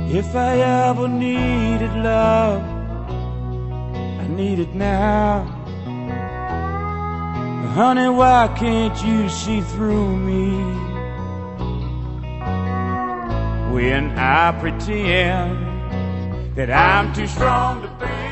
If I ever needed love, I need it now. Honey, why can't you see through me when I pretend that I'm too strong to bear?